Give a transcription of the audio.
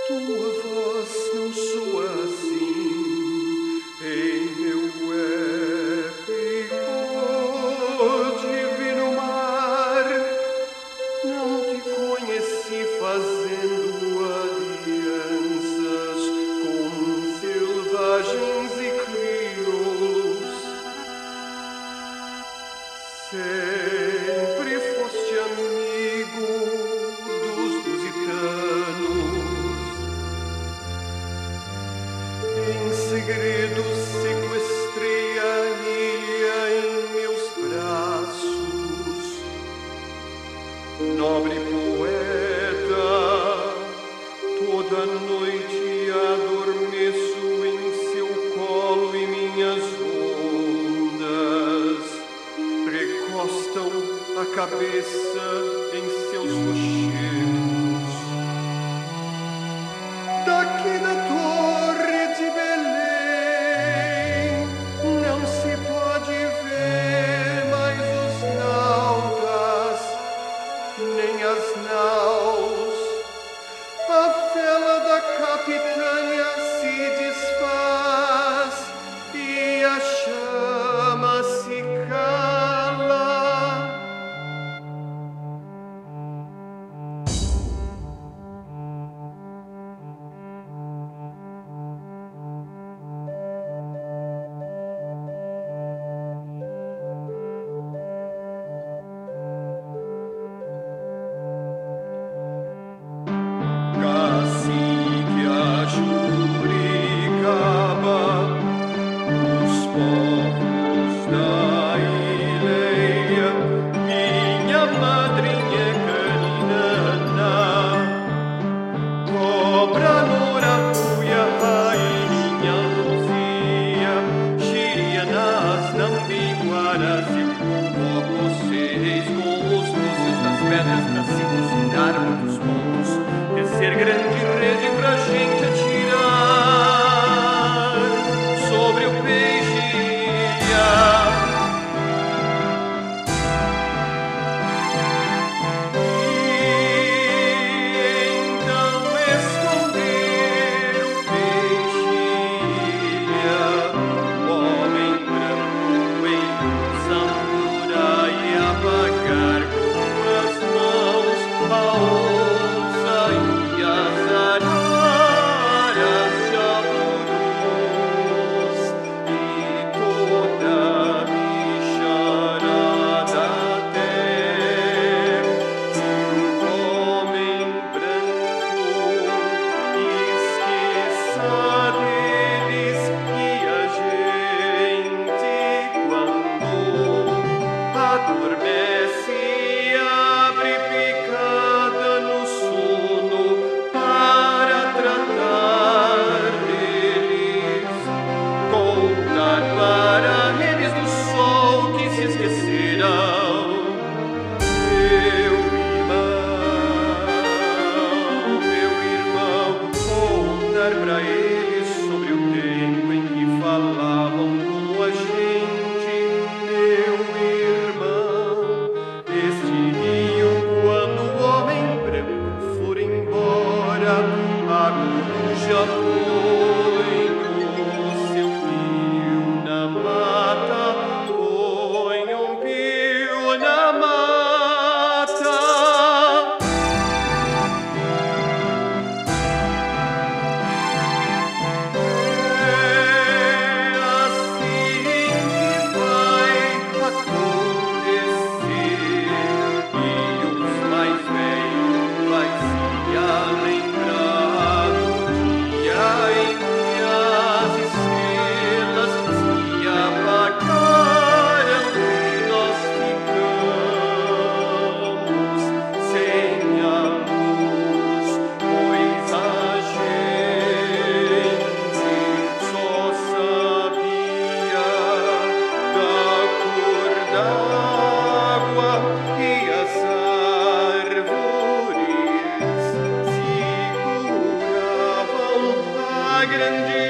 Tua voz não soa assim em meu épico divino mar. Não te conheci fazendo alianças com selvagens e crioulos. Sempre foste amigo dos lusitanos. Em segredo sequestrei a ilha em meus braços. Nobre poeta, toda noite adormeço em seu colo e minhas ondas recostam a cabeça em seus rochedos. Daqui da Torre de Belém não se pode ver mais os nautas, nem as naus. A vela da capitânia se desfaz e a chama se cala. Cacique a Juricaba, os povos da ilha, minha madrinha caninana, cobra Nurapuia, rainha Luzia, Xirianas, Nambiguaras, eu convoco vocês com os luzes das pedras pra se cozinhar muitos pontos. Ser grande rede pra gente atirar sobre o peixe-ilha. E então esconder o peixe-ilha, o homem branco em Zambura e apagar com as mãos a onça e as araras jaburus e toda a bicharada terra. O homem branco esqueça deles e a gente quando adormece abre picada no sono para tratar deles, contar para eles do sol que se esqueceram. Meu irmão, contar pra eles sobre o tempo em que falavam como a gente. Meu irmão, este rio, quando o homem branco for embora, a coruja põe o seu pio na mata, põe pio na mata. É assim que vai acontecer, e os mais velhos vai se lembrar do dia em que as estrelas se apagaram e nós ficamos sem a luz, pois a gente só sabia da cor d'água e as árvores seguravam a grande